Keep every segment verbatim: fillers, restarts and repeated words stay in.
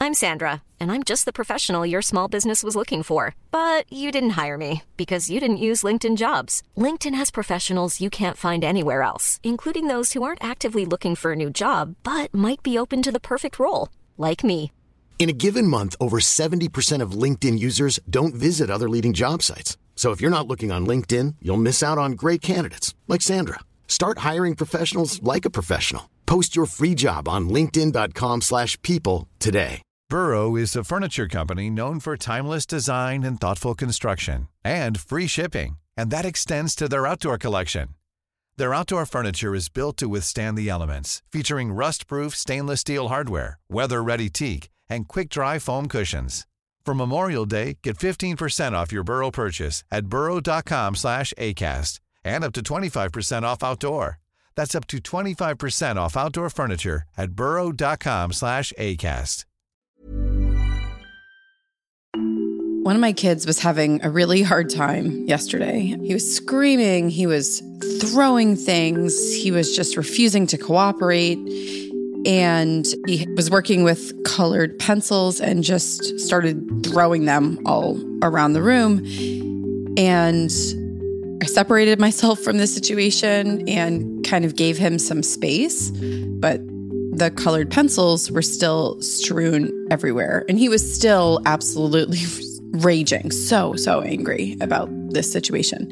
I'm Sandra, and I'm just the professional your small business was looking for. But you didn't hire me because you didn't use LinkedIn Jobs. LinkedIn has professionals you can't find anywhere else, including those who aren't actively looking for a new job, but might be open to the perfect role, like me. In a given month, over seventy percent of LinkedIn users don't visit other leading job sites. So if you're not looking on LinkedIn, you'll miss out on great candidates like Sandra. Start hiring professionals like a professional. Post your free job on linkedin dot com slash people today. Burrow is a furniture company known for timeless design and thoughtful construction and free shipping, and that extends to their outdoor collection. Their outdoor furniture is built to withstand the elements, featuring rust-proof stainless steel hardware, weather-ready teak, and quick-dry foam cushions. For Memorial Day, get fifteen percent off your Burrow purchase at burrow dot com slash acast and up to twenty-five percent off outdoor. That's up to twenty-five percent off outdoor furniture at burrow dot com slash acast. One of my kids was having a really hard time yesterday. He was screaming, he was throwing things, he was just refusing to cooperate. And he was working with colored pencils and just started throwing them all around the room. And I separated myself from the situation and kind of gave him some space. But the colored pencils were still strewn everywhere. And he was still absolutely raging, so, so angry about this situation.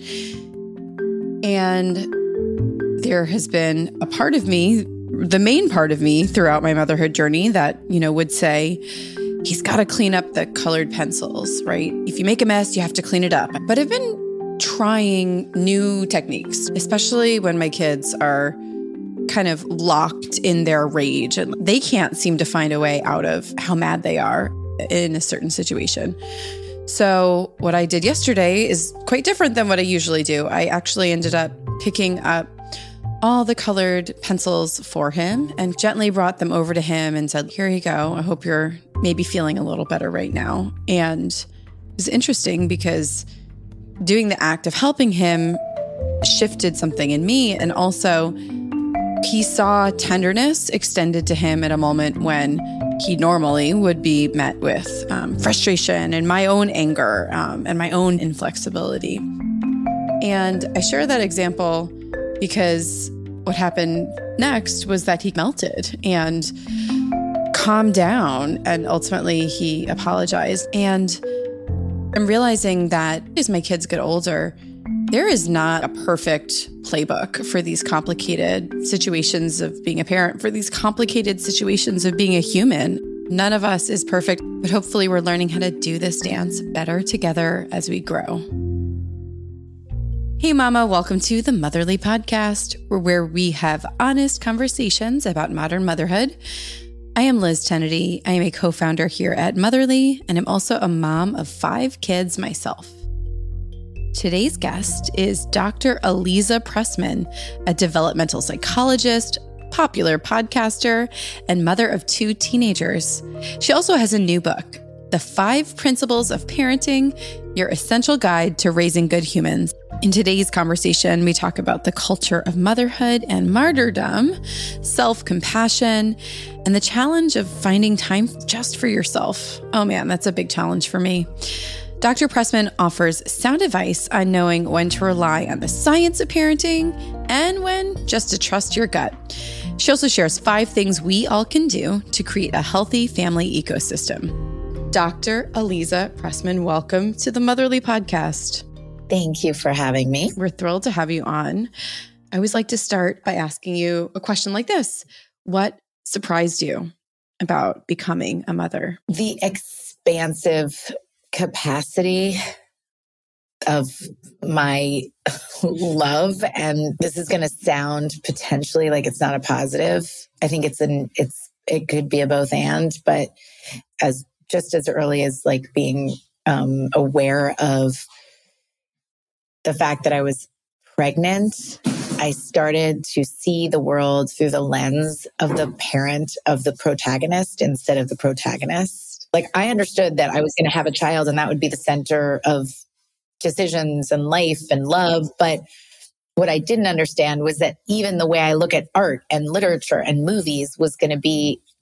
And there has been a part of me, the main part of me throughout my motherhood journey that, you know, would say, he's got to clean up the colored pencils, right? If you make a mess, you have to clean it up. But I've been trying new techniques, especially when my kids are kind of locked in their rage and they can't seem to find a way out of how mad they are in a certain situation. So what I did yesterday is quite different than what I usually do. I actually ended up picking up all the colored pencils for him and gently brought them over to him and said, here you go. I hope you're maybe feeling a little better right now. And it was interesting because doing the act of helping him shifted something in me. And also he saw tenderness extended to him at a moment when he normally would be met with um, frustration and my own anger um, and my own inflexibility. And I share that example because what happened next was that he melted and calmed down, and ultimately he apologized. And I'm realizing that as my kids get older, there is not a perfect playbook for these complicated situations of being a parent, for these complicated situations of being a human. None of us is perfect, but hopefully we're learning how to do this dance better together as we grow. Hey mama, welcome to the Motherly Podcast, where we have honest conversations about modern motherhood. I am Liz Tennedy. I am a co-founder here at Motherly, and I'm also a mom of five kids myself. Today's guest is Doctor Aliza Pressman, a developmental psychologist, popular podcaster, and mother of two teenagers. She also has a new book, The Five Principles of Parenting, Your Essential Guide to Raising Good Humans. In today's conversation, we talk about the culture of motherhood and martyrdom, self-compassion, and the challenge of finding time just for yourself. Oh man, that's a big challenge for me. Doctor Pressman offers sound advice on knowing when to rely on the science of parenting and when just to trust your gut. She also shares five things we all can do to create a healthy family ecosystem. Doctor Aliza Pressman, welcome to the Motherly Podcast. Thank you for having me. We're thrilled to have you on. I always like to start by asking you a question like this. What surprised you about becoming a mother? The expansive capacity of my love, and this is going to sound potentially like it's not a positive. I think it's an it's it could be a both and, but as just as early as like being um, aware of the fact that I was pregnant, I started to see the world through the lens of the parent of the protagonist instead of the protagonist. Like I understood that I was going to have a child and that would be the center of decisions and life and love. But what I didn't understand was that even the way I look at art and literature and movies was going to be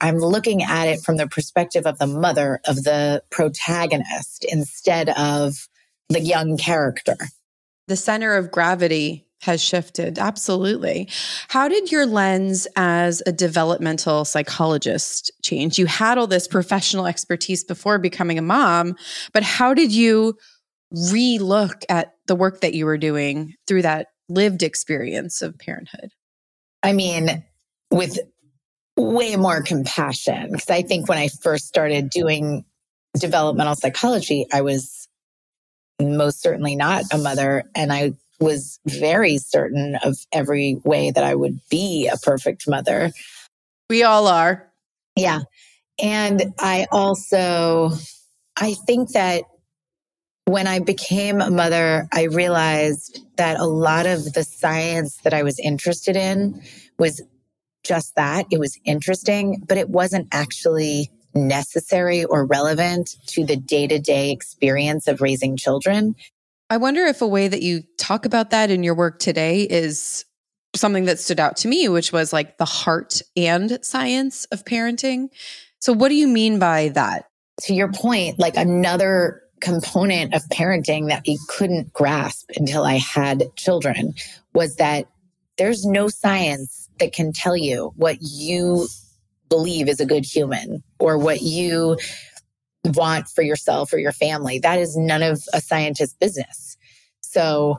I'm looking at it from the perspective of the mother, of the protagonist, instead of the young character. The center of gravity has shifted. Absolutely. How did your lens as a developmental psychologist change? You had all this professional expertise before becoming a mom, but how did you re-look at the work that you were doing through that lived experience of parenthood? I mean, with way more compassion, because I think when I first started doing developmental psychology, I was most certainly not a mother, and I was very certain of every way that I would be a perfect mother. We all are. Yeah. And I also, I think that when I became a mother, I realized that a lot of the science that I was interested in was just that. It was interesting, but it wasn't actually necessary or relevant to the day-to-day experience of raising children. I wonder if a way that you talk about that in your work today is something that stood out to me, which was like the heart and science of parenting. So what do you mean by that? To your point, like another component of parenting that you couldn't grasp until I had children was that there's no science that can tell you what you believe is a good human or what you want for yourself or your family. That is none of a scientist's business. So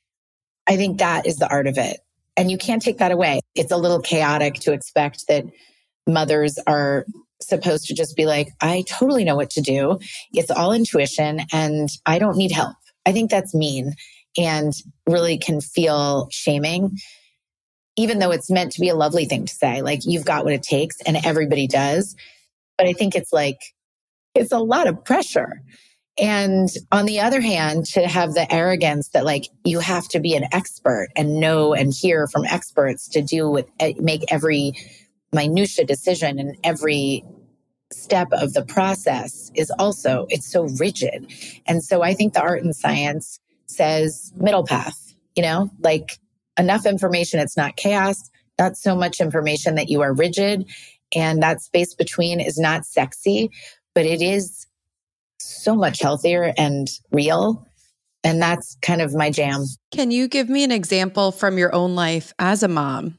I think that is the art of it. And you can't take that away. It's a little chaotic to expect that mothers are supposed to just be like, I totally know what to do. It's all intuition and I don't need help. I think that's mean and really can feel shaming, even though it's meant to be a lovely thing to say, like you've got what it takes and everybody does. But I think it's like, it's a lot of pressure. And on the other hand, to have the arrogance that like you have to be an expert and know and hear from experts to do with, make every minutia decision and every step of the process is also, it's so rigid. And so I think the art and science says middle path, you know, like enough information, it's not chaos, not so much information that you are rigid. And that space between is not sexy, but it is so much healthier and real. And that's kind of my jam. Can you give me an example from your own life as a mom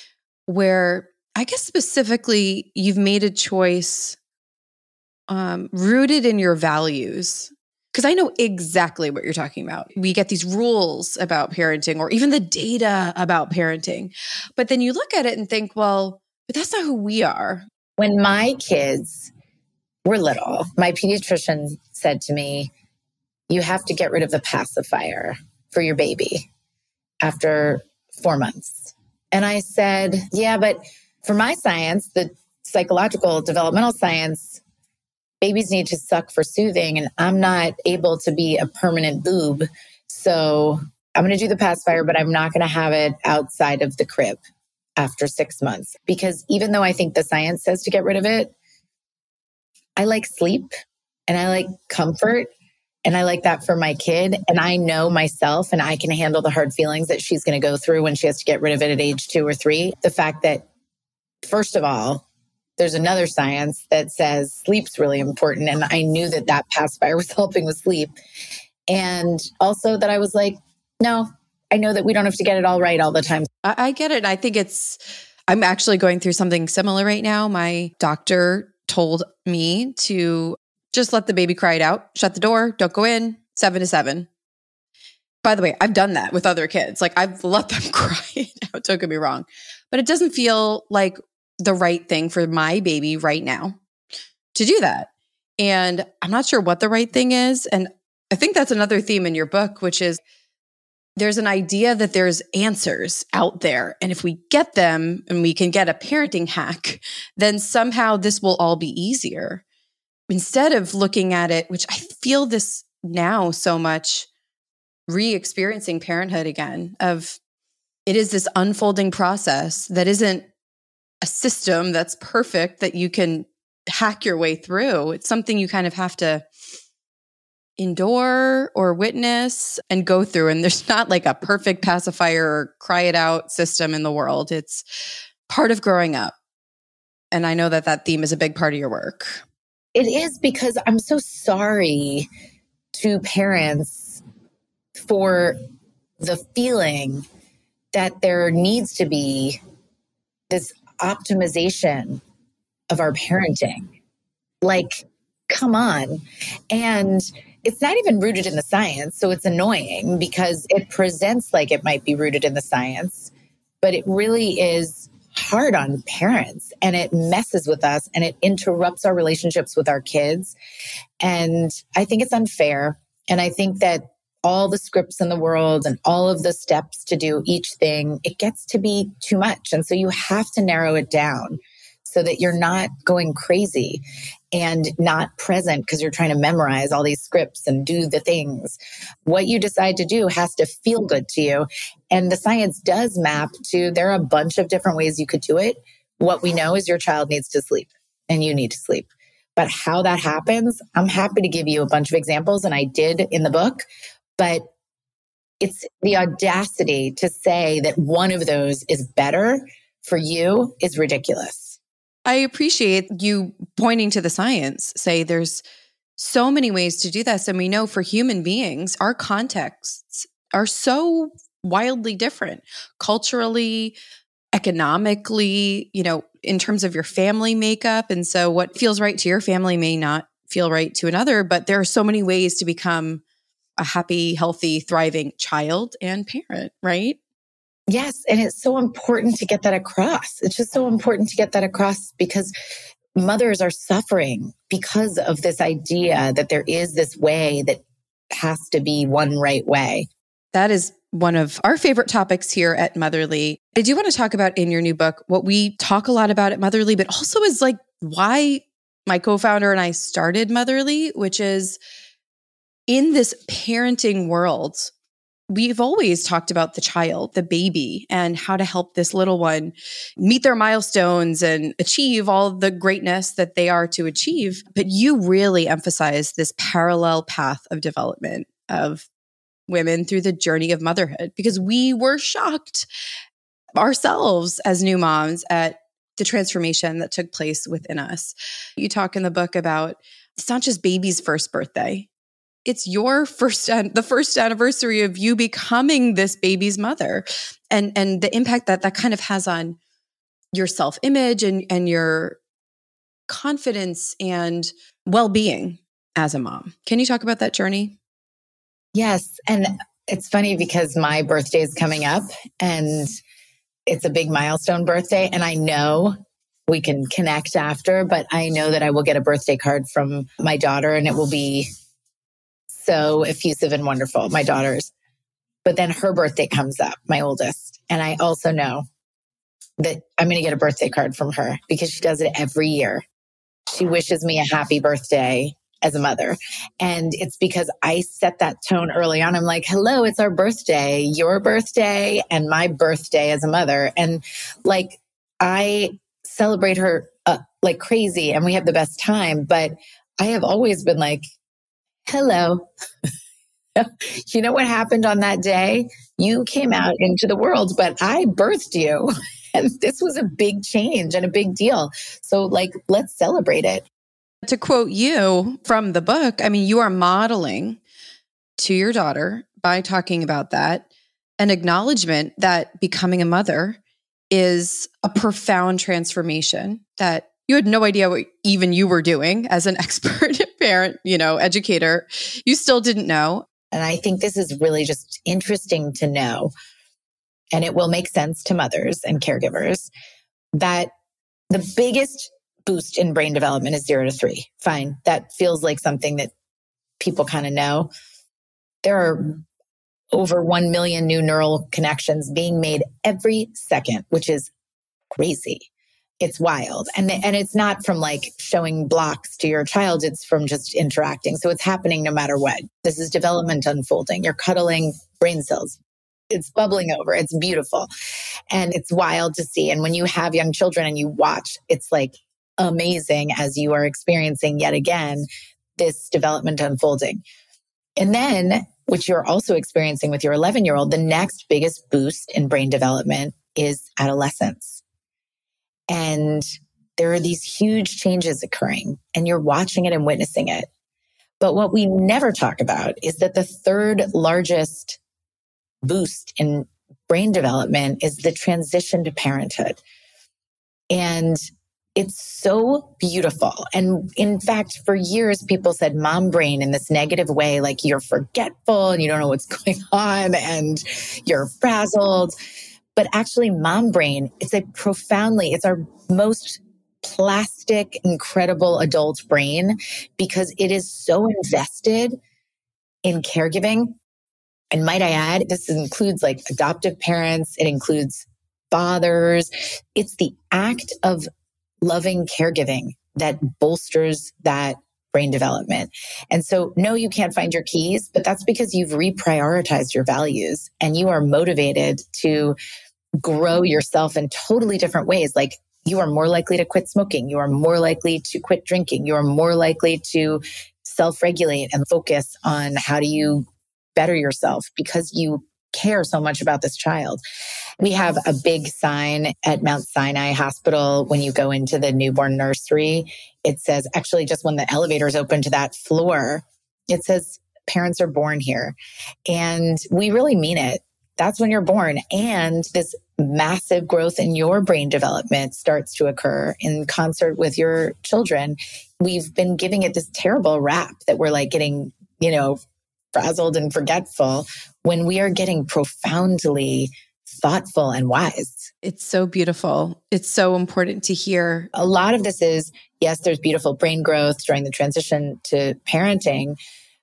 where I guess specifically you've made a choice um, rooted in your values? Because I know exactly what you're talking about. We get these rules about parenting or even the data about parenting. But then you look at it and think, well, but that's not who we are. When my kids were little, my pediatrician said to me, you have to get rid of the pacifier for your baby after four months. And I said, yeah, but for my science, the psychological developmental science, babies need to suck for soothing, and I'm not able to be a permanent boob. So I'm going to do the pacifier, but I'm not going to have it outside of the crib after six months. Because even though I think the science says to get rid of it, I like sleep and I like comfort and I like that for my kid. And I know myself and I can handle the hard feelings that she's going to go through when she has to get rid of it at age two or three. The fact that, first of all, there's another science that says sleep's really important. And I knew that that pacifier was helping with sleep. And also that I was like, no, I know that we don't have to get it all right all the time. I, I get it. I think it's, I'm actually going through something similar right now. My doctor told me to just let the baby cry it out, shut the door, don't go in, seven to seven. By the way, I've done that with other kids. Like I've let them cry it out, don't get me wrong. But it doesn't feel like the right thing for my baby right now to do that. And I'm not sure what the right thing is. And I think that's another theme in your book, which is there's an idea that there's answers out there. And if we get them and we can get a parenting hack, then somehow this will all be easier. Instead of looking at it, which I feel this now so much, re-experiencing parenthood again, of it is this unfolding process that isn't a system that's perfect that you can hack your way through. It's something you kind of have to endure or witness and go through. And there's not like a perfect pacifier or cry it out system in the world. It's part of growing up. And I know that that theme is a big part of your work. It is, because I'm so sorry to parents for the feeling that there needs to be this optimization of our parenting. Like, come on. And it's not even rooted in the science. So it's annoying because it presents like it might be rooted in the science, but it really is hard on parents, and it messes with us, and it interrupts our relationships with our kids. And I think it's unfair. And I think that all the scripts in the world and all of the steps to do each thing, it gets to be too much. And so you have to narrow it down so that you're not going crazy and not present because you're trying to memorize all these scripts and do the things. What you decide to do has to feel good to you. And the science does map to, there are a bunch of different ways you could do it. What we know is your child needs to sleep and you need to sleep. But how that happens, I'm happy to give you a bunch of examples, and I did in the book. But it's the audacity to say that one of those is better for you is ridiculous. I appreciate you pointing to the science, say there's so many ways to do this. And we know for human beings, our contexts are so wildly different culturally, economically, you know, in terms of your family makeup. And so what feels right to your family may not feel right to another, but there are so many ways to become a happy, healthy, thriving child and parent, right? Yes. And it's so important to get that across. It's just so important to get that across because mothers are suffering because of this idea that there is this way that has to be one right way. That is one of our favorite topics here at Motherly. I do want to talk about in your new book, what we talk a lot about at Motherly, but also is like why my co-founder and I started Motherly, which is in this parenting world, we've always talked about the child, the baby, and how to help this little one meet their milestones and achieve all the greatness that they are to achieve. But you really emphasize this parallel path of development of women through the journey of motherhood, because we were shocked ourselves as new moms at the transformation that took place within us. You talk in the book about it's not just baby's first birthday. It's your first, the first anniversary of you becoming this baby's mother, and and the impact that that kind of has on your self-image and and your confidence and well-being as a mom. Can you talk about that journey? Yes, and it's funny because my birthday is coming up, and it's a big milestone birthday, and I know we can connect after, but I know that I will get a birthday card from my daughter, and it will be so effusive and wonderful, my daughter's. But then her birthday comes up, my oldest. And I also know that I'm going to get a birthday card from her because she does it every year. She wishes me a happy birthday as a mother. And it's because I set that tone early on. I'm like, hello, it's our birthday, your birthday, and my birthday as a mother. And like, I celebrate her uh, like crazy, and we have the best time. But I have always been like, hello. You know what happened on that day? You came out into the world, but I birthed you. And this was a big change and a big deal. So like, let's celebrate it. To quote you from the book, I mean, you are modeling to your daughter by talking about that, an acknowledgement that becoming a mother is a profound transformation that you had no idea what even you were doing as an expert parent, you know, educator. You still didn't know. And I think this is really just interesting to know. And it will make sense to mothers and caregivers that the biggest boost in brain development is zero to three. Fine. That feels like something that people kind of know. There are over one million new neural connections being made every second, which is crazy. It's wild. And, and it's not from like showing blocks to your child. It's from just interacting. So it's happening no matter what. This is development unfolding. You're cuddling brain cells. It's bubbling over. It's beautiful. And it's wild to see. And when you have young children and you watch, it's like amazing as you are experiencing yet again, this development unfolding. And then, which you're also experiencing with your eleven year old, the next biggest boost in brain development is adolescence. And there are these huge changes occurring and you're watching it and witnessing it. But what we never talk about is that the third largest boost in brain development is the transition to parenthood. And it's so beautiful. And in fact, for years, people said mom brain in this negative way, like you're forgetful and you don't know what's going on and you're frazzled. But actually, mom brain, it's a profoundly, it's our most plastic, incredible adult brain because it is so invested in caregiving. And might I add, this includes like adoptive parents. It includes fathers. It's the act of loving caregiving that bolsters that brain development. And so, no, you can't find your keys, but that's because you've reprioritized your values and you are motivated to grow yourself in totally different ways. Like you are more likely to quit smoking. You are more likely to quit drinking. You are more likely to self-regulate and focus on how do you better yourself because you care so much about this child. We have a big sign at Mount Sinai Hospital when you go into the newborn nursery. It says, actually, just when the elevators open to that floor, it says, parents are born here. And we really mean it. That's when you're born. And this massive growth in your brain development starts to occur in concert with your children. We've been giving it this terrible rap that we're like getting, you know, frazzled and forgetful when we are getting profoundly thoughtful and wise. It's so beautiful. It's so important to hear. A lot of this is, yes, there's beautiful brain growth during the transition to parenting.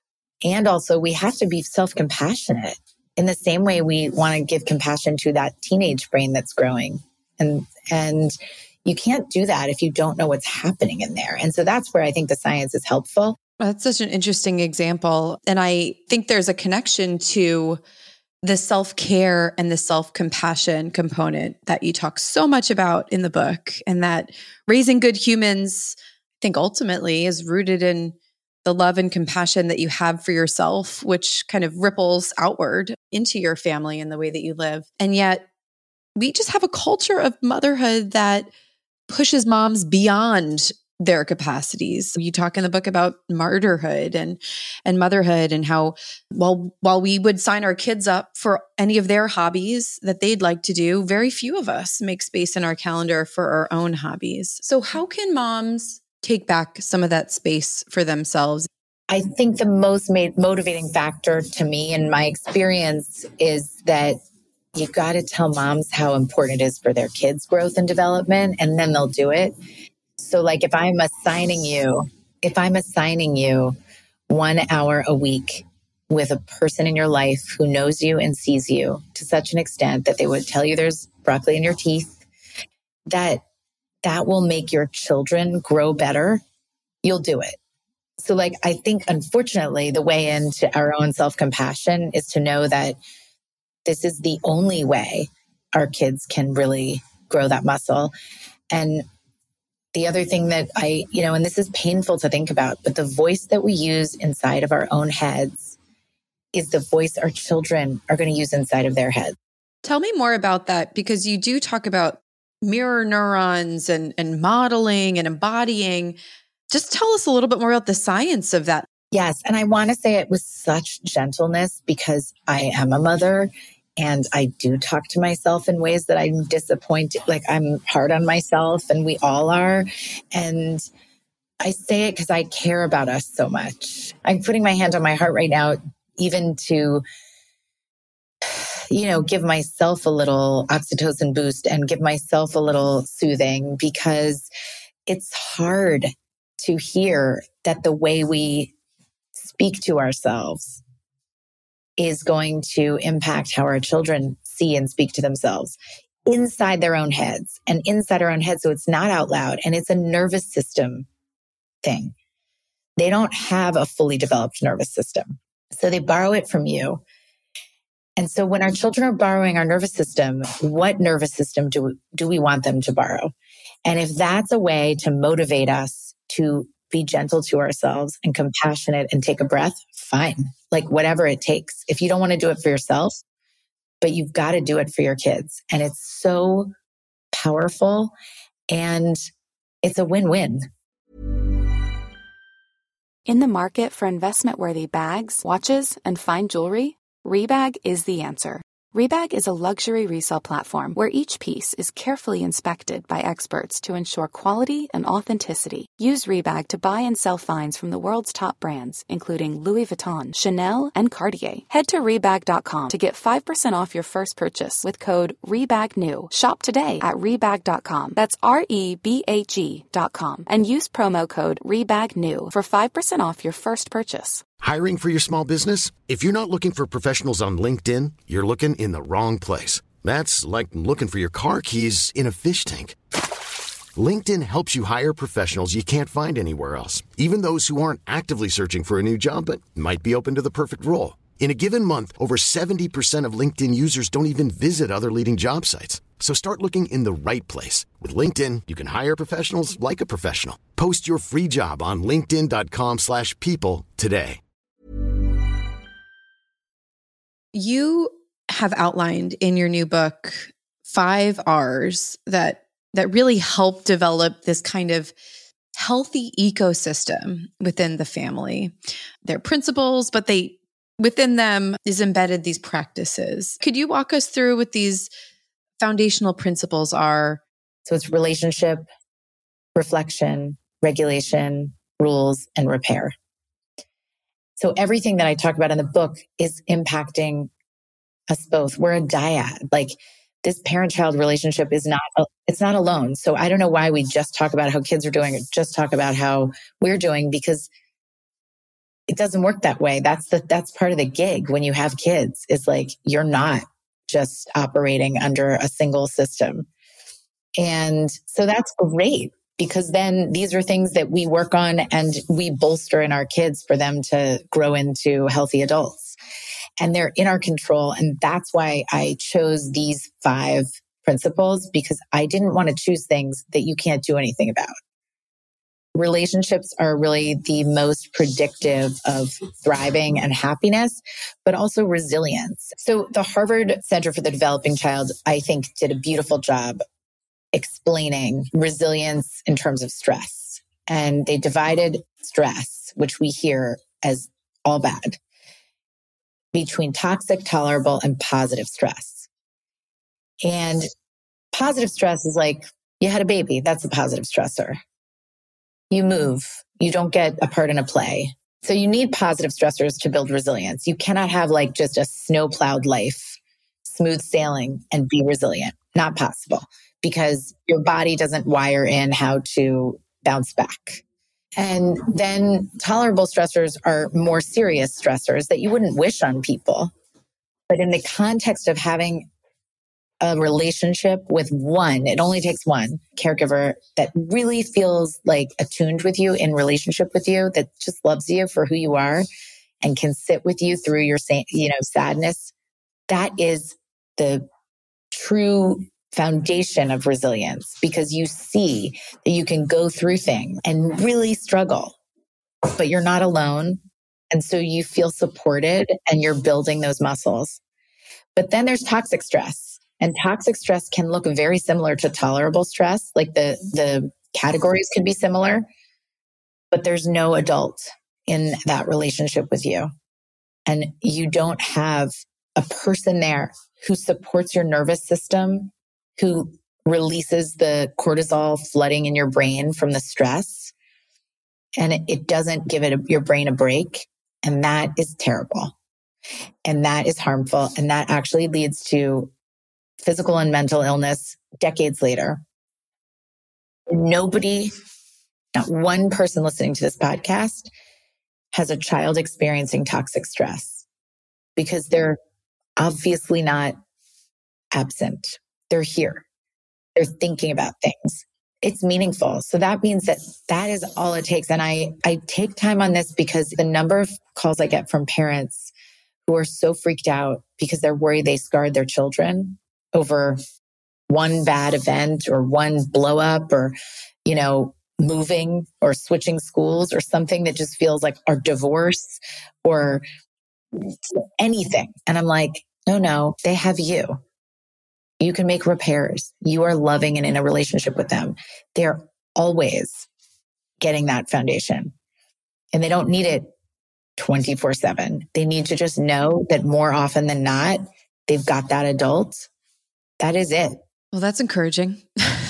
And also we have to be self-compassionate in the same way we want to give compassion to that teenage brain that's growing. And, and you can't do that if you don't know what's happening in there. And so that's where I think the science is helpful. That's such an interesting example. And I think there's a connection to the self-care and the self-compassion component that you talk so much about in the book, and that raising good humans, I think ultimately is rooted in the love and compassion that you have for yourself, which kind of ripples outward into your family and the way that you live. And yet we just have a culture of motherhood that pushes moms beyond their capacities. You talk in the book about martyrhood and and motherhood, and how while while we would sign our kids up for any of their hobbies that they'd like to do, very few of us make space in our calendar for our own hobbies. So how can moms take back some of that space for themselves? I think the most ma- motivating factor to me in my experience is that you got to tell moms how important it is for their kids' growth and development, and then they'll do it. So like if I'm assigning you, if I'm assigning you one hour a week with a person in your life who knows you and sees you to such an extent that they would tell you there's broccoli in your teeth, that that will make your children grow better, you'll do it. So like, I think unfortunately the way into our own self-compassion is to know that this is the only way our kids can really grow that muscle. And the other thing that I, you know, and this is painful to think about, but the voice that we use inside of our own heads is the voice our children are going to use inside of their heads. Tell me more about that, because you do talk about mirror neurons and, and modeling and embodying. Just tell us a little bit more about the science of that. Yes. And I want to say it with such gentleness because I am a mother. And I do talk to myself in ways that I'm disappointed, like I'm hard on myself, and we all are. And I say it because I care about us so much. I'm putting my hand on my heart right now, even to, you know, give myself a little oxytocin boost and give myself a little soothing, because it's hard to hear that the way we speak to ourselves is going to impact how our children see and speak to themselves inside their own heads and inside our own heads. So it's not out loud, and it's a nervous system thing. They don't have a fully developed nervous system. So they borrow it from you. And so when our children are borrowing our nervous system, what nervous system do we, do we want them to borrow? And if that's a way to motivate us to be gentle to ourselves and compassionate and take a breath, fine. Like whatever it takes. If you don't want to do it for yourself, but you've got to do it for your kids. And it's so powerful. And it's a win-win. In the market for investment-worthy bags, watches, and fine jewelry, Rebag is the answer. Rebag is a luxury resale platform where each piece is carefully inspected by experts to ensure quality and authenticity. Use Rebag to buy and sell finds from the world's top brands, including Louis Vuitton, Chanel, and Cartier. Head to Rebag dot com to get five percent off your first purchase with code REBAGNEW. Shop today at Rebag dot com. That's R E B A G dot com. And use promo code REBAGNEW for five percent off your first purchase. Hiring for your small business? If you're not looking for professionals on LinkedIn, you're looking in the wrong place. That's like looking for your car keys in a fish tank. LinkedIn helps you hire professionals you can't find anywhere else, even those who aren't actively searching for a new job but might be open to the perfect role. In a given month, over seventy percent of LinkedIn users don't even visit other leading job sites. So start looking in the right place. With LinkedIn, you can hire professionals like a professional. Post your free job on linkedin dot com slash people today. You have outlined in your new book five R's that that really help develop this kind of healthy ecosystem within the family. They're principles, but they within them is embedded these practices. Could you walk us through what these foundational principles are? So it's relationship, reflection, regulation, rules, and repair. So everything that I talk about in the book is impacting us both. We're a dyad. Like this parent-child relationship is not, it's not alone. So I don't know why we just talk about how kids are doing or just talk about how we're doing, because it doesn't work that way. That's the, that's part of the gig when you have kids. It's like, you're not just operating under a single system. And so that's great, because then these are things that we work on and we bolster in our kids for them to grow into healthy adults. And they're in our control. And that's why I chose these five principles, because I didn't want to choose things that you can't do anything about. Relationships are really the most predictive of thriving and happiness, but also resilience. So the Harvard Center for the Developing Child, I think, did a beautiful job explaining resilience in terms of stress. And they divided stress, which we hear as all bad, between toxic, tolerable, and positive stress. And positive stress is like, you had a baby, that's a positive stressor. You move, you don't get a part in a play. So you need positive stressors to build resilience. You cannot have like just a snow-plowed life, smooth sailing, and be resilient. Not possible, because your body doesn't wire in how to bounce back. And then tolerable stressors are more serious stressors that you wouldn't wish on people. But in the context of having a relationship with one, it only takes one caregiver that really feels like attuned with you, in relationship with you, that just loves you for who you are and can sit with you through your, you know, sadness. That is the true foundation of resilience, because you see that you can go through things and really struggle, but you're not alone. And so you feel supported and you're building those muscles. But then there's toxic stress. And toxic stress can look very similar to tolerable stress. Like the, the categories can be similar, but there's no adult in that relationship with you. And you don't have a person there who supports your nervous system, who releases the cortisol flooding in your brain from the stress. And it, it doesn't give it a, your brain a break. And that is terrible. And that is harmful. And that actually leads to physical and mental illness decades later. Nobody, not one person listening to this podcast has a child experiencing toxic stress, because they're obviously not absent. They're here. They're thinking about things. It's meaningful. So that means that that is all it takes. And I, I take time on this because the number of calls I get from parents who are so freaked out because they're worried they scarred their children over one bad event or one blow up or, you know, moving or switching schools or something that just feels like our divorce or anything. And I'm like, no, no, they have you. You can make repairs. You are loving and in a relationship with them. They're always getting that foundation. And they don't need it twenty-four seven. They need to just know that more often than not, they've got that adult. That is it. Well, that's encouraging.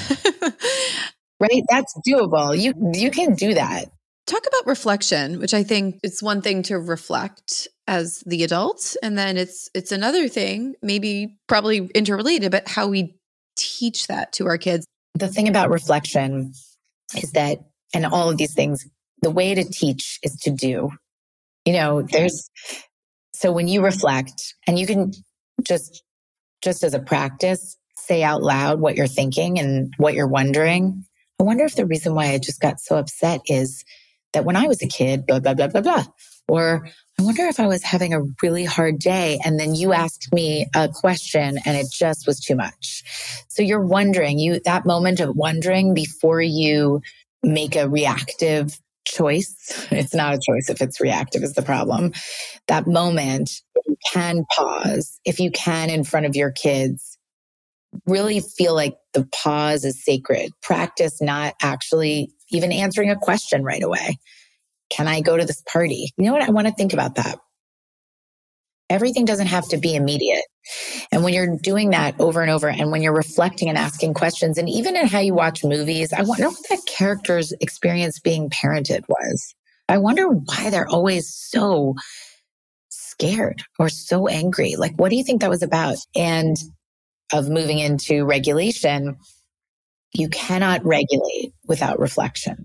Right? That's doable. You you can do that. Talk about reflection, which I think it's one thing to reflect as the adult, and then it's it's another thing, maybe probably interrelated, but how we teach that to our kids. The thing about reflection is that, and all of these things, the way to teach is to do. You know, there's, so when you reflect, and you can just, just as a practice, say out loud what you're thinking and what you're wondering. I wonder if the reason why I just got so upset is that when I was a kid, blah, blah, blah, blah, blah. Or I wonder if I was having a really hard day and then you asked me a question and it just was too much. So you're wondering, you, that moment of wondering before you make a reactive choice. It's not a choice if it's reactive is the problem. That moment, if you can pause, if you can in front of your kids, really feel like the pause is sacred. Practice not actually even answering a question right away. Can I go to this party? You know what? I want to think about that. Everything doesn't have to be immediate. And when you're doing that over and over, and when you're reflecting and asking questions, and even in how you watch movies, I wonder what that character's experience being parented was. I wonder why they're always so scared or so angry. Like, what do you think that was about? And of moving into regulation, you cannot regulate without reflection.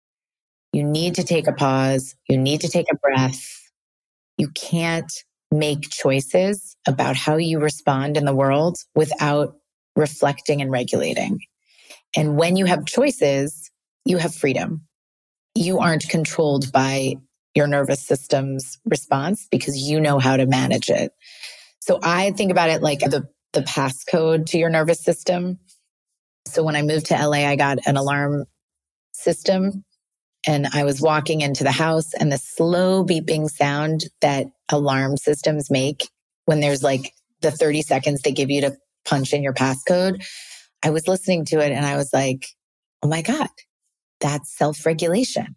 You need to take a pause. You need to take a breath. You can't make choices about how you respond in the world without reflecting and regulating. And when you have choices, you have freedom. You aren't controlled by your nervous system's response because you know how to manage it. So I think about it like the, the passcode to your nervous system. So when I moved to L A, I got an alarm system. And I was walking into the house, and the slow beeping sound that alarm systems make when there's like the thirty seconds they give you to punch in your passcode, I was listening to it and I was like, oh my God, that's self-regulation.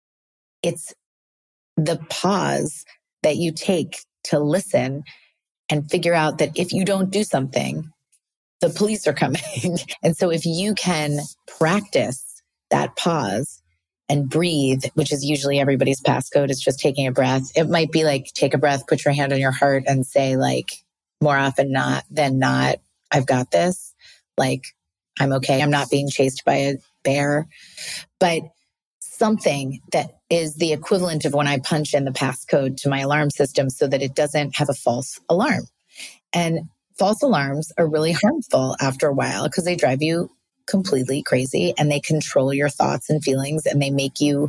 It's the pause that you take to listen and figure out that if you don't do something, the police are coming. And so if you can practice that pause and breathe, which is usually everybody's passcode, is just taking a breath. It might be like, take a breath, put your hand on your heart and say like, more often not than not, I've got this. Like, I'm okay. I'm not being chased by a bear. But something that is the equivalent of when I punch in the passcode to my alarm system so that it doesn't have a false alarm. And false alarms are really harmful after a while because they drive you completely crazy and they control your thoughts and feelings and they make you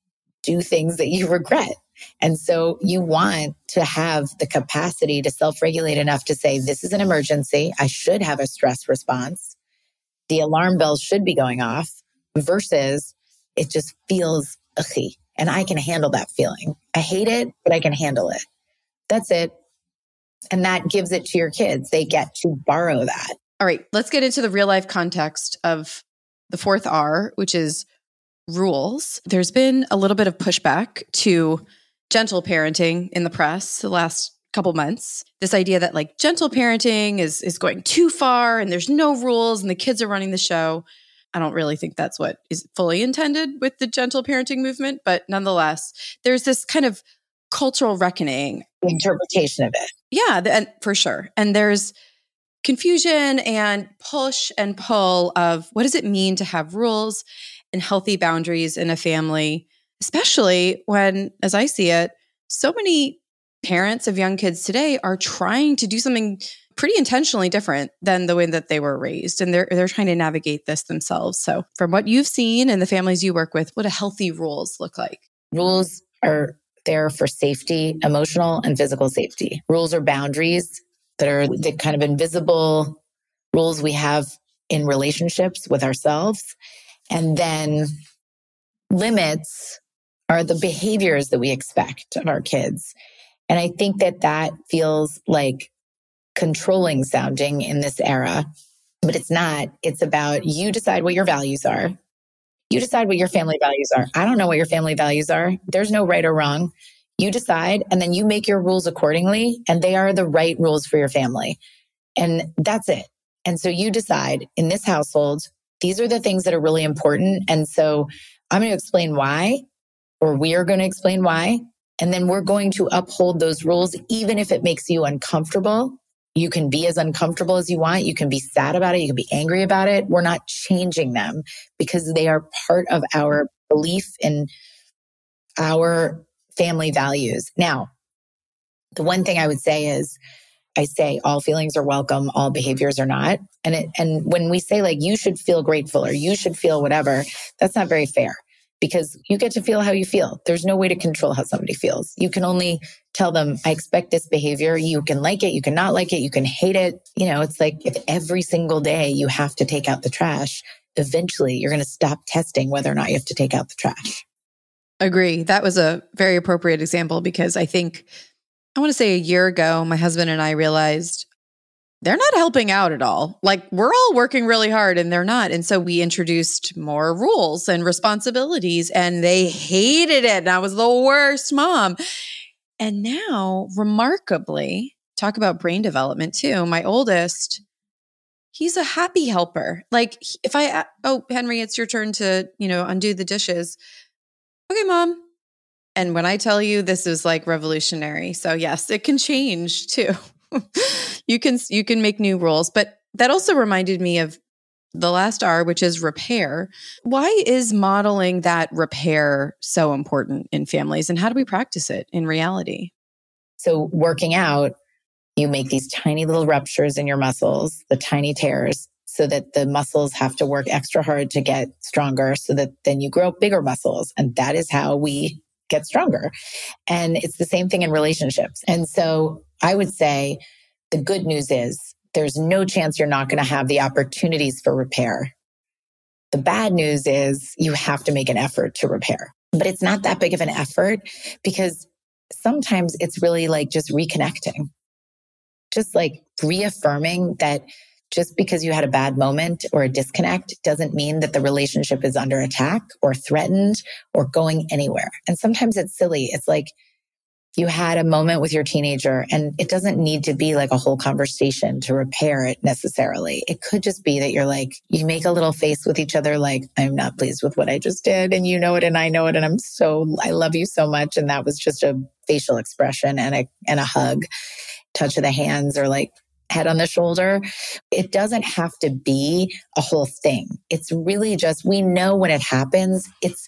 do things that you regret. And so you want to have the capacity to self-regulate enough to say, this is an emergency. I should have a stress response. The alarm bells should be going off versus it just feels ughy and I can handle that feeling. I hate it, but I can handle it. That's it. And that gives it to your kids. They get to borrow that. All right, let's get into the real life context of the fourth R, which is rules. There's been a little bit of pushback to gentle parenting in the press the last couple months. This idea that like gentle parenting is, is going too far and there's no rules and the kids are running the show. I don't really think that's what is fully intended with the gentle parenting movement, but nonetheless, there's this kind of cultural reckoning. Interpretation of it. Yeah, and for sure. And there's confusion and push and pull of what does it mean to have rules and healthy boundaries in a family, especially when, as I see it, so many parents of young kids today are trying to do something pretty intentionally different than the way that they were raised. And they're they're trying to navigate this themselves. So from what you've seen and the families you work with, what do healthy rules look like? Rules are there for safety, emotional and physical safety. Rules are boundaries that are the kind of invisible rules we have in relationships with ourselves. And then limits are the behaviors that we expect of our kids. And I think that that feels like controlling sounding in this era, but it's not. It's about you decide what your values are. You decide what your family values are. I don't know what your family values are. There's no right or wrong. You decide, and then you make your rules accordingly, and they are the right rules for your family. And that's it. And so you decide in this household, these are the things that are really important. And so I'm going to explain why, or we are going to explain why. And then we're going to uphold those rules, even if it makes you uncomfortable. You can be as uncomfortable as you want. You can be sad about it. You can be angry about it. We're not changing them because they are part of our belief in our family values. Now, the one thing I would say is, I say all feelings are welcome, all behaviors are not. And it, and when we say like, you should feel grateful or you should feel whatever, that's not very fair because you get to feel how you feel. There's no way to control how somebody feels. You can only tell them, I expect this behavior. You can like it. You can not like it. You can hate it. You know, it's like if every single day you have to take out the trash, eventually you're going to stop testing whether or not you have to take out the trash. Agree. That was a very appropriate example because I think, I want to say a year ago, my husband and I realized they're not helping out at all. Like we're all working really hard and they're not. And so we introduced more rules and responsibilities and they hated it. And I was the worst mom. And now, remarkably, talk about brain development too. My oldest, he's a happy helper. Like if I, oh, Henry, it's your turn to, you know, undo the dishes. Okay, Mom. And when I tell you this is like revolutionary. So yes, it can change too. you can you can make new rules. But that also reminded me of the last R, which is repair. Why is modeling that repair so important in families? And how do we practice it in reality? So working out, you make these tiny little ruptures in your muscles, the tiny tears, so that the muscles have to work extra hard to get stronger so that then you grow bigger muscles. And that is how we get stronger. And it's the same thing in relationships. And so I would say the good news is there's no chance you're not going to have the opportunities for repair. The bad news is you have to make an effort to repair, but it's not that big of an effort because sometimes it's really like just reconnecting, just like reaffirming that just because you had a bad moment or a disconnect doesn't mean that the relationship is under attack or threatened or going anywhere. And sometimes it's silly. It's like you had a moment with your teenager and it doesn't need to be like a whole conversation to repair it necessarily. It could just be that you're like, you make a little face with each other like, I'm not pleased with what I just did. And you know it and I know it. And I'm so, I love you so much. And that was just a facial expression and a, and a hug, touch of the hands or like, head on the shoulder. It doesn't have to be a whole thing. It's really just, we know when it happens, it's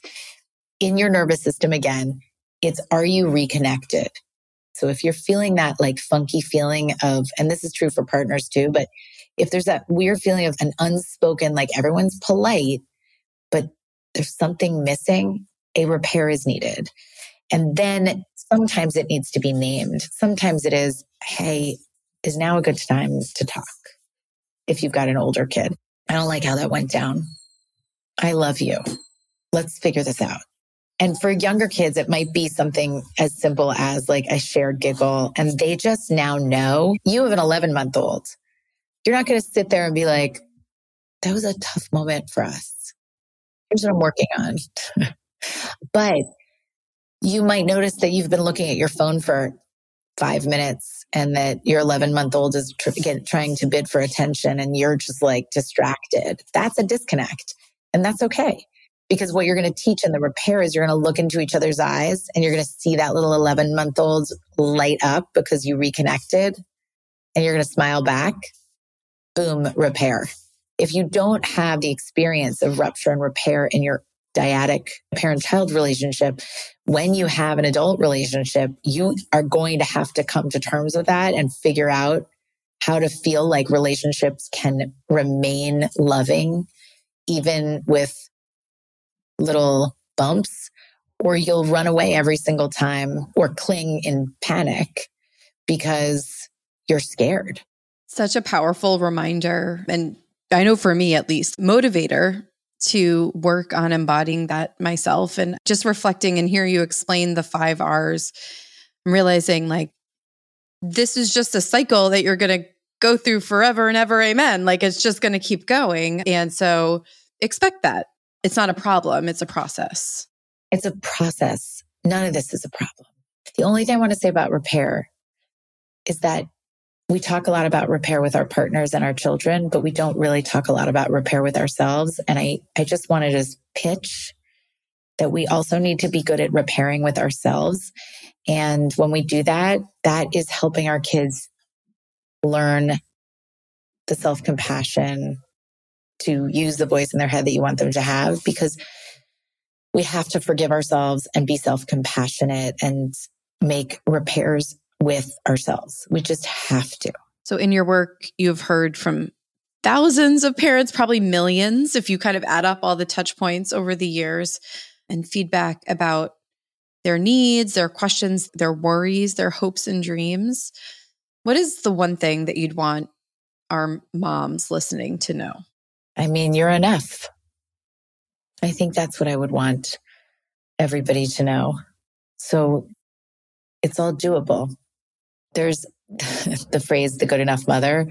in your nervous system again. It's, are you reconnected? So if you're feeling that like funky feeling of, and this is true for partners too, but if there's that weird feeling of an unspoken, like everyone's polite, but there's something missing, a repair is needed. And then sometimes it needs to be named. Sometimes it is, hey, is now a good time to talk if you've got an older kid. I don't like how that went down. I love you. Let's figure this out. And for younger kids, it might be something as simple as like a shared giggle. And they just now know you have an eleven month old. You're not going to sit there and be like, that was a tough moment for us. Here's what I'm working on. But you might notice that you've been looking at your phone for five minutes and that your eleven month old is tr- get, trying to bid for attention and you're just like distracted. That's a disconnect. And that's okay. Because what you're going to teach in the repair is you're going to look into each other's eyes and you're going to see that little eleven month old light up because you reconnected and you're going to smile back. Boom, repair. If you don't have the experience of rupture and repair in your dyadic parent-child relationship, when you have an adult relationship, you are going to have to come to terms with that and figure out how to feel like relationships can remain loving, even with little bumps, or you'll run away every single time or cling in panic because you're scared. Such a powerful reminder. And I know for me, at least, motivator to work on embodying that myself and just reflecting and hear you explain the five R's, I'm realizing like, this is just a cycle that you're going to go through forever and ever. Amen. Like it's just going to keep going. And so expect that. it's not a problem. It's a process. It's a process. None of this is a problem. The only thing I want to say about repair is that we talk a lot about repair with our partners and our children, but we don't really talk a lot about repair with ourselves. And I, I just want to just pitch that we also need to be good at repairing with ourselves. And when we do that, that is helping our kids learn the self-compassion to use the voice in their head that you want them to have, because we have to forgive ourselves and be self-compassionate and make repairs with ourselves. We just have to. So in your work, you've heard from thousands of parents, probably millions, if you kind of add up all the touch points over the years, and feedback about their needs, their questions, their worries, their hopes and dreams. What is the one thing that you'd want our moms listening to know? I mean, you're enough. I think that's what I would want everybody to know. So it's all doable. There's the phrase, the good enough mother.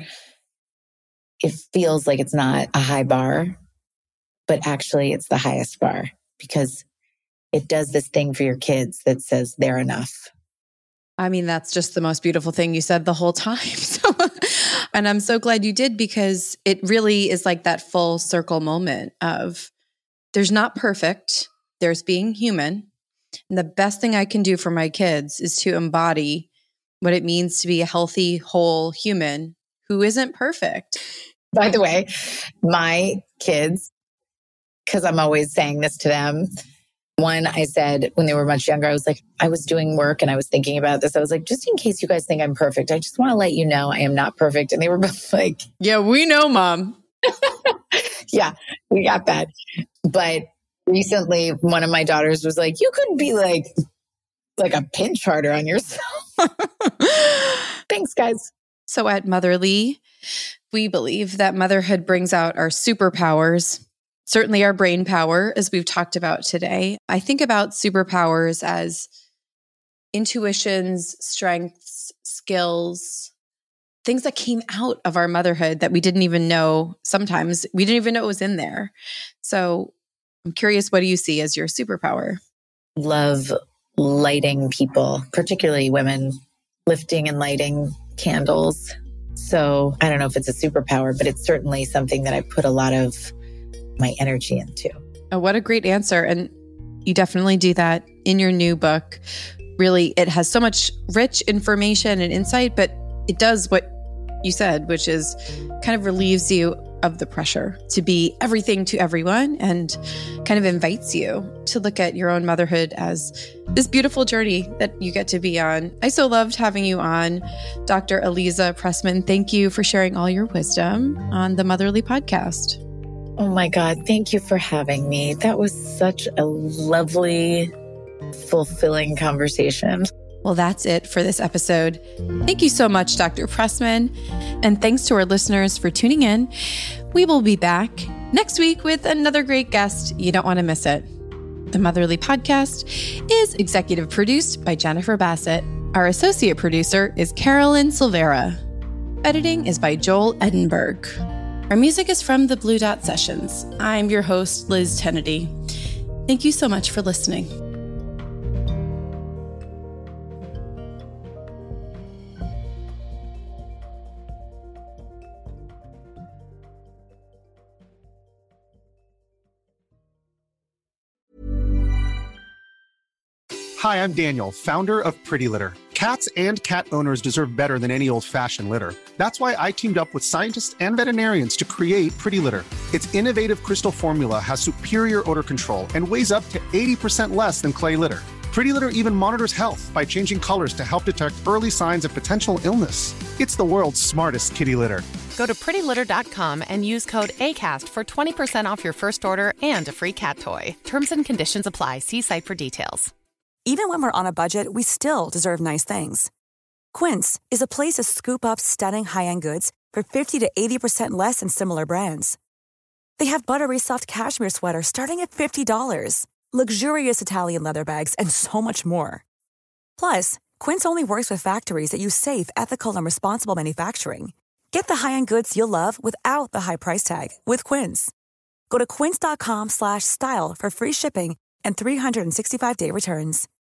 It feels like it's not a high bar, but actually it's the highest bar, because it does this thing for your kids that says they're enough. I mean, that's just the most beautiful thing you said the whole time. So, and I'm so glad you did, because it really is like that full circle moment of there's not perfect, there's being human. And the best thing I can do for my kids is to embody what it means to be a healthy, whole human who isn't perfect. By the way, my kids, because I'm always saying this to them, one, I said when they were much younger, I was like, I was doing work and I was thinking about this. I was like, just in case you guys think I'm perfect, I just want to let you know I am not perfect. And they were both like, yeah, we know, Mom. Yeah, we got that. But recently, one of my daughters was like, you could be like, like a pinch harder on yourself. Thanks, guys. So at Motherly, we believe that motherhood brings out our superpowers, certainly our brain power, as we've talked about today. I think about superpowers as intuitions, strengths, skills, things that came out of our motherhood that we didn't even know. Sometimes we didn't even know it was in there. So I'm curious, what do you see as your superpower? Love lighting people, particularly women, lifting and lighting candles. So I don't know if it's a superpower, but it's certainly something that I put a lot of my energy into. Oh, what a great answer. And you definitely do that in your new book. Really, it has so much rich information and insight, but it does what you said, which is kind of relieves you of the pressure to be everything to everyone, and kind of invites you to look at your own motherhood as this beautiful journey that you get to be on. I so loved having you on, Doctor Aliza Pressman. Thank you for sharing all your wisdom on the Motherly podcast. Oh my God, thank you for having me. That was such a lovely, fulfilling conversation. Well, that's it for this episode. Thank you so much, Doctor Pressman. And thanks to our listeners for tuning in. We will be back next week with another great guest. You don't want to miss it. The Motherly Podcast is executive produced by Jennifer Bassett. Our associate producer is Carolyn Silvera. Editing is by Joel Edinburgh. Our music is from the Blue Dot Sessions. I'm your host, Liz Tennedy. Thank you so much for listening. Hi, I'm Daniel, founder of Pretty Litter. Cats and cat owners deserve better than any old-fashioned litter. That's why I teamed up with scientists and veterinarians to create Pretty Litter. Its innovative crystal formula has superior odor control and weighs up to eighty percent less than clay litter. Pretty Litter even monitors health by changing colors to help detect early signs of potential illness. It's the world's smartest kitty litter. Go to pretty litter dot com and use code ACAST for twenty percent off your first order and a free cat toy. Terms and conditions apply. See site for details. Even when we're on a budget, we still deserve nice things. Quince is a place to scoop up stunning high-end goods for fifty to eighty percent less than similar brands. They have buttery soft cashmere sweaters starting at fifty dollars, luxurious Italian leather bags, and so much more. Plus, Quince only works with factories that use safe, ethical, and responsible manufacturing. Get the high-end goods you'll love without the high price tag with Quince. Go to quince.com slash style for free shipping and three sixty-five day returns.